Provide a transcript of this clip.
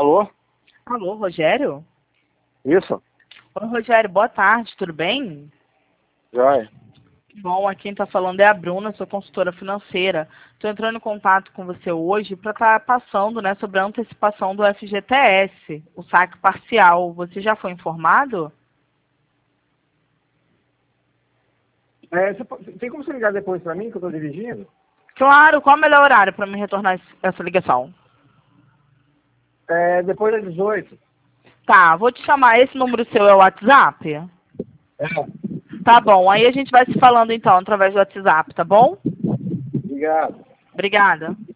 Alô? Alô, Rogério? Isso? Oi, Rogério, boa tarde, tudo bem? Joia. Bom, aqui quem está falando é a Bruna, sou consultora financeira. Estou entrando em contato com você hoje para estar passando, né, sobre a antecipação do FGTS, o saque parcial. Você já foi informado? Tem como você ligar depois pra mim, que eu tô dirigindo? Claro, qual é o melhor horário para me retornar essa ligação? Depois das 18. Tá, vou te chamar. Esse número seu é o WhatsApp? É. Tá bom, aí a gente vai se falando então através do WhatsApp, tá bom? Obrigado. Obrigada.